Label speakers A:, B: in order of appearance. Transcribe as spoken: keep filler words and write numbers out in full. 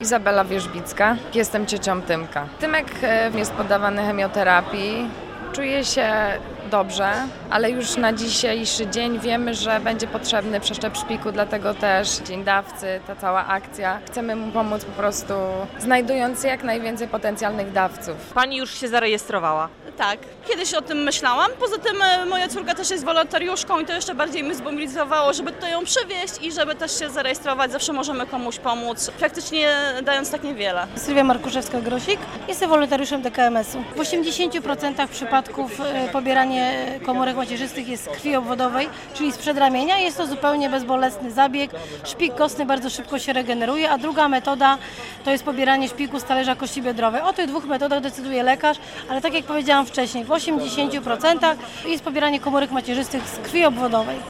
A: Izabela Wierzbicka, jestem ciocią Tymka. Tymek e, jest poddawany chemioterapii, czuje się dobrze, ale już na dzisiejszy dzień wiemy, że będzie potrzebny przeszczep szpiku, dlatego też Dzień Dawcy, ta cała akcja. Chcemy mu pomóc po prostu, znajdując jak najwięcej potencjalnych dawców.
B: Pani już się zarejestrowała?
C: Tak, kiedyś o tym myślałam. Poza tym e, moja córka też jest wolontariuszką i to jeszcze bardziej mnie zmobilizowało, żeby tutaj ją przywieźć i żeby też się zarejestrować. Zawsze możemy komuś pomóc, praktycznie dając tak niewiele.
D: Sylwia Markuszewska-Grosik, jestem wolontariuszem D K M S-u. W osiemdziesięciu procentach przypadków e, pobieranie komórek macierzystych jest z krwi obwodowej, czyli z przedramienia. Jest to zupełnie bezbolesny zabieg. Szpik kostny bardzo szybko się regeneruje, a druga metoda to jest pobieranie szpiku z talerza kości biodrowej. O tych dwóch metodach decyduje lekarz, ale tak jak powiedziałam wcześniej, w osiemdziesięciu procentach jest pobieranie komórek macierzystych z krwi obwodowej.